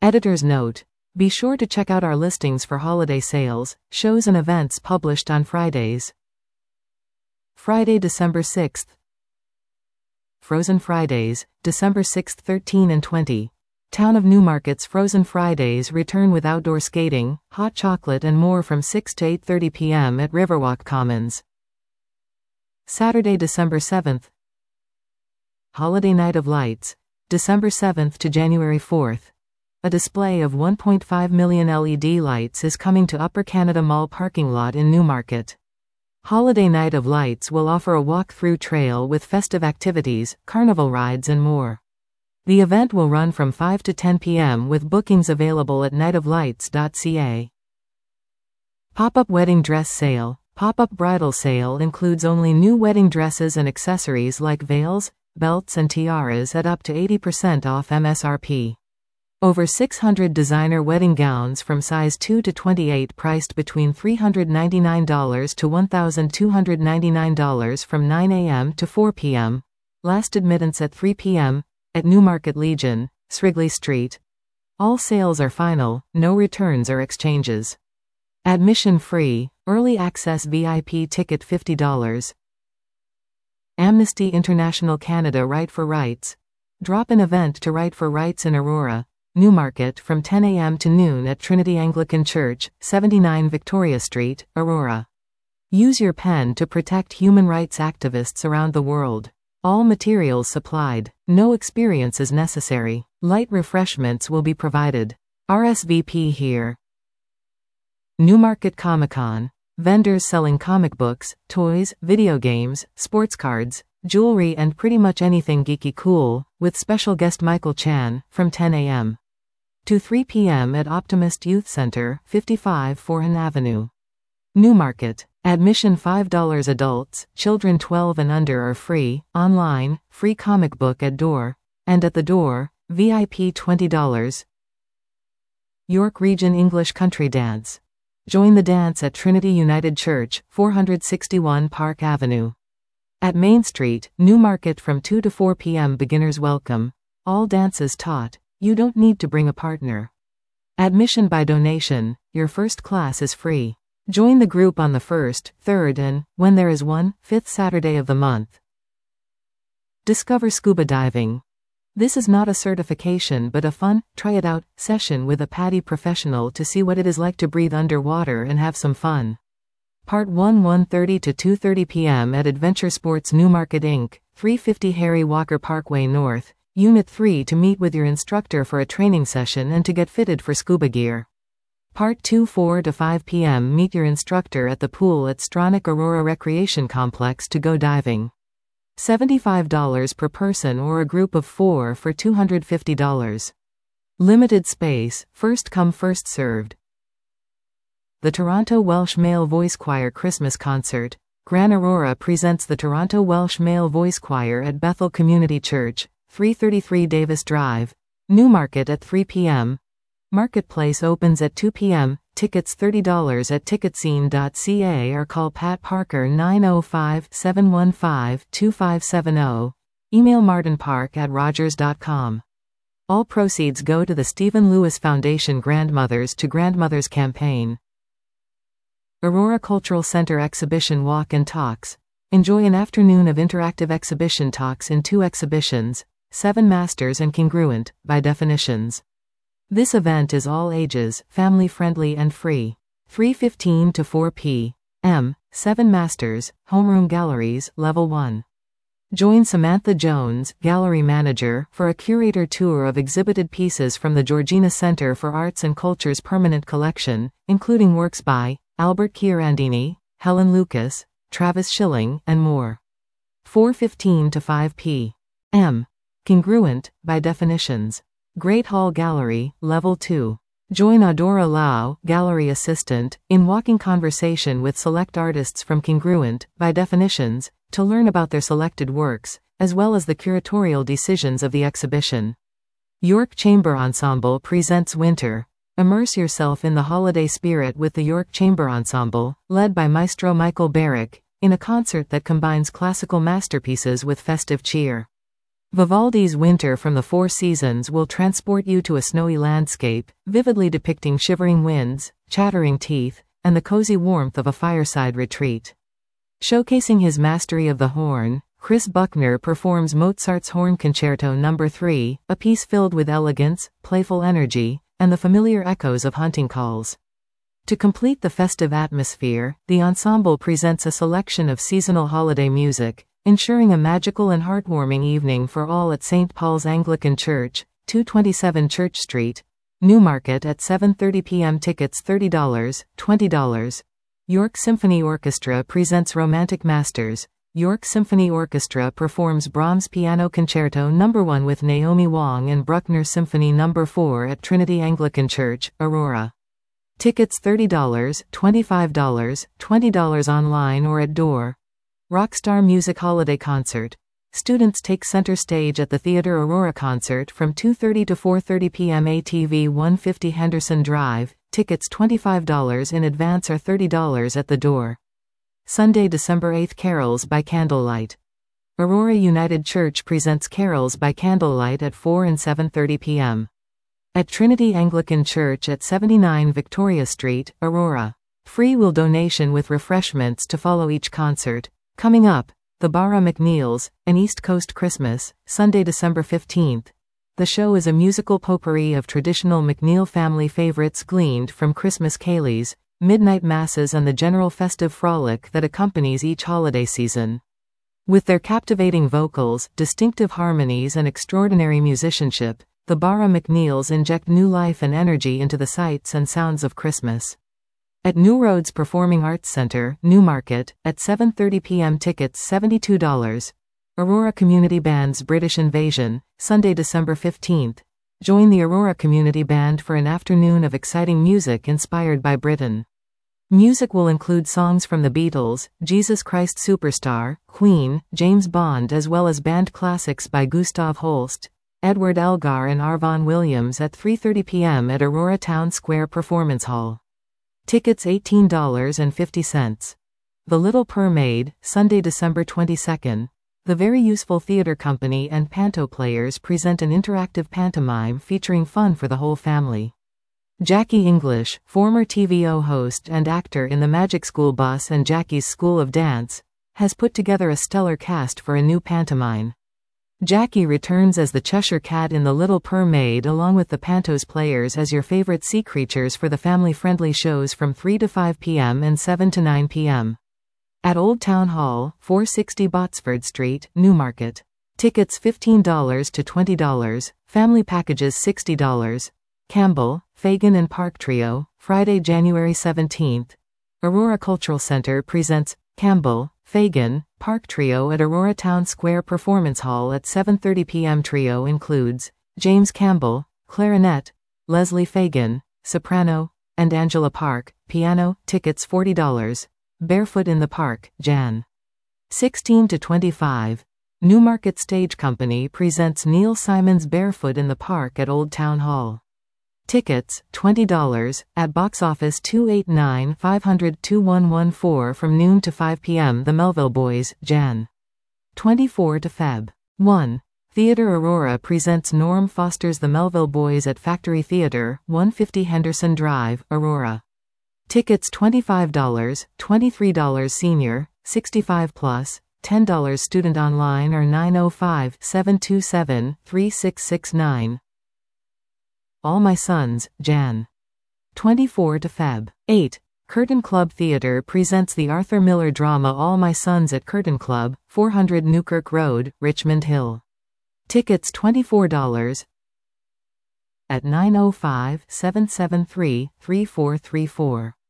Editor's note: be sure to check out our listings for holiday sales, shows and events published on Fridays. Friday, December 6th. Frozen Fridays, December 6th, 13 and 20. Town of Newmarket's Frozen Fridays return with outdoor skating, hot chocolate and more from 6 to 8:30 p.m. at Riverwalk Commons. Saturday, December 7th. Holiday Night of Lights, December 7th to January 4th. A display of 1.5 million LED lights is coming to Upper Canada Mall parking lot in Newmarket. Holiday Night of Lights will offer a walk-through trail with festive activities, carnival rides and more. The event will run from 5 to 10 p.m. with bookings available at nightoflights.ca. Pop-up Wedding Dress Sale. Pop-up bridal sale includes only new wedding dresses and accessories like veils, belts and tiaras at up to 80% off MSRP. Over 600 designer wedding gowns from size 2 to 28 priced between $399 to $1,299 from 9 a.m. to 4 p.m. Last admittance at 3 p.m. at Newmarket Legion, Srigley Street. All sales are final, no returns or exchanges. Admission free, early access VIP ticket $50. Amnesty International Canada Right for Rights. Drop-in event to Right for Rights in Aurora, Newmarket from 10 a.m. to noon at Trinity Anglican Church, 79 Victoria Street, Aurora. Use your pen to protect human rights activists around the world. All materials supplied. No experience is necessary. Light refreshments will be provided. RSVP here. Newmarket Comic-Con. Vendors selling comic books, toys, video games, sports cards, jewelry and pretty much anything geeky cool, with special guest Michael Chan, from 10 a.m. to 3 p.m. at Optimist Youth Center, 55 Foran Avenue. Newmarket. Admission $5 adults, children 12 and under are free, online, free comic book at door, and at the door, VIP $20. York Region English Country Dance. Join the dance at Trinity United Church, 461 Park Avenue. At Main Street, Newmarket from 2 to 4 p.m. Beginners welcome. All dances taught. You don't need to bring a partner. Admission by donation, your first class is free. Join the group on the 1st, 3rd and, when there is one, 5th Saturday of the month. Discover Scuba Diving. This is not a certification but a fun, try it out, session with a PADI professional to see what it is like to breathe underwater and have some fun. Part 1 1:30 to 2:30 p.m. at Adventure Sports Newmarket Inc., 350 Harry Walker Parkway North, Unit 3 to meet with your instructor for a training session and to get fitted for scuba gear. Part 2 4 to 5 p.m. meet your instructor at the pool at Stronach Aurora Recreation Complex to go diving. $75 per person or a group of 4 for $250. Limited space, first come first served. The Toronto Welsh Male Voice Choir Christmas Concert. Gran Aurora presents the Toronto Welsh Male Voice Choir at Bethel Community Church, 333 Davis Drive, Newmarket at 3 p.m. Marketplace opens at 2 p.m. Tickets $30 at ticketscene.ca or call Pat Parker 905-715-2570. Email martinpark@rogers.com. All proceeds go to the Stephen Lewis Foundation Grandmothers to Grandmothers campaign. Aurora Cultural Center Exhibition Walk and Talks. Enjoy an afternoon of interactive exhibition talks in 2 exhibitions, 7 Masters and Congruent, by definitions. This event is all ages, family-friendly and free. 3:15 to 4 p.m. 7 Masters, Homeroom Galleries, Level 1. Join Samantha Jones, Gallery Manager, for a curator tour of exhibited pieces from the Georgina Center for Arts and Culture's permanent collection, including works by Albert Chiarandini, Helen Lucas, Travis Schilling, and more. 4:15 to 5 p.m. Congruent, by definitions. Great Hall Gallery, Level 2. Join Adora Lau, Gallery Assistant, in walking conversation with select artists from Congruent, by definitions, to learn about their selected works, as well as the curatorial decisions of the exhibition. York Chamber Ensemble presents Winter. Immerse yourself in the holiday spirit with the York Chamber Ensemble, led by Maestro Michael Barrick, in a concert that combines classical masterpieces with festive cheer. Vivaldi's Winter from the Four Seasons will transport you to a snowy landscape, vividly depicting shivering winds, chattering teeth, and the cozy warmth of a fireside retreat. Showcasing his mastery of the horn, Chris Buckner performs Mozart's Horn Concerto No. 3, a piece filled with elegance, playful energy, and the familiar echoes of hunting calls. To complete the festive atmosphere, the ensemble presents a selection of seasonal holiday music, ensuring a magical and heartwarming evening for all at St. Paul's Anglican Church, 227 Church Street, Newmarket at 7:30 p.m. Tickets $30, $20. York Symphony Orchestra presents Romantic Masters. York Symphony Orchestra performs Brahms Piano Concerto No. 1 with Naomi Wong and Bruckner Symphony No. 4 at Trinity Anglican Church, Aurora. Tickets $30, $25, $20 online or at door. Rockstar Music Holiday Concert. Students take center stage at the Theatre Aurora concert from 2:30 to 4:30 p.m. ATV 150 Henderson Drive. Tickets $25 in advance or $30 at the door. Sunday, December 8th, Carols by Candlelight. Aurora United Church presents Carols by Candlelight at 4 and 7:30 p.m. at Trinity Anglican Church at 79 Victoria Street, Aurora. Free will donation with refreshments to follow each concert. Coming up, The Bara McNeils, An East Coast Christmas, Sunday, December 15th. The show is a musical potpourri of traditional McNeil family favorites gleaned from Christmas ceilidhs, midnight masses and the general festive frolic that accompanies each holiday season. With their captivating vocals, distinctive harmonies and extraordinary musicianship, the Bara McNeils inject new life and energy into the sights and sounds of Christmas. At New Roads Performing Arts Center, Newmarket, at 7:30 p.m. Tickets $72. Aurora Community Band's British Invasion, Sunday, December 15th. Join the Aurora Community Band for an afternoon of exciting music inspired by Britain. Music will include songs from the Beatles, Jesus Christ Superstar, Queen, James Bond, as well as band classics by Gustav Holst, Edward Elgar and Arvon Williams at 3:30 p.m. at Aurora Town Square Performance Hall. Tickets $18.50. The Little Mermaid, Sunday, December 22nd. The Very Useful Theatre Company and Panto Players present an interactive pantomime featuring fun for the whole family. Jackie English, former TVO host and actor in the Magic School Bus and Jackie's School of Dance, has put together a stellar cast for a new pantomime. Jackie returns as the Cheshire Cat in The Little Mermaid along with the Panto's players as your favorite sea creatures for the family-friendly shows from 3 to 5 p.m. and 7 to 9 p.m. at Old Town Hall, 460 Botsford Street, Newmarket. Tickets $15 to $20, family packages $60. Campbell, Fagan and Park Trio, Friday, January 17th. Aurora Cultural Center presents Campbell, Fagan, Park Trio at Aurora Town Square Performance Hall at 7:30 p.m. Trio includes James Campbell, clarinet, Leslie Fagan, soprano, and Angela Park, piano. Tickets $40. Barefoot in the Park, Jan. 16 to 25. Newmarket Stage Company presents Neil Simon's Barefoot in the Park at Old Town Hall. Tickets, $20, at Box Office 289 500 2114 from noon to 5 p.m. The Melville Boys, Jan. 24 to Feb. 1. Theatre Aurora presents Norm Foster's The Melville Boys at Factory Theatre, 150 Henderson Drive, Aurora. Tickets $25, $23 senior, 65 plus, $10 student online or 905-727-3669. All My Sons, Jan. 24 to Feb. 8. Curtain Club Theatre presents the Arthur Miller drama All My Sons at Curtain Club, 400 Newkirk Road, Richmond Hill. Tickets $24. At 905-773-3434.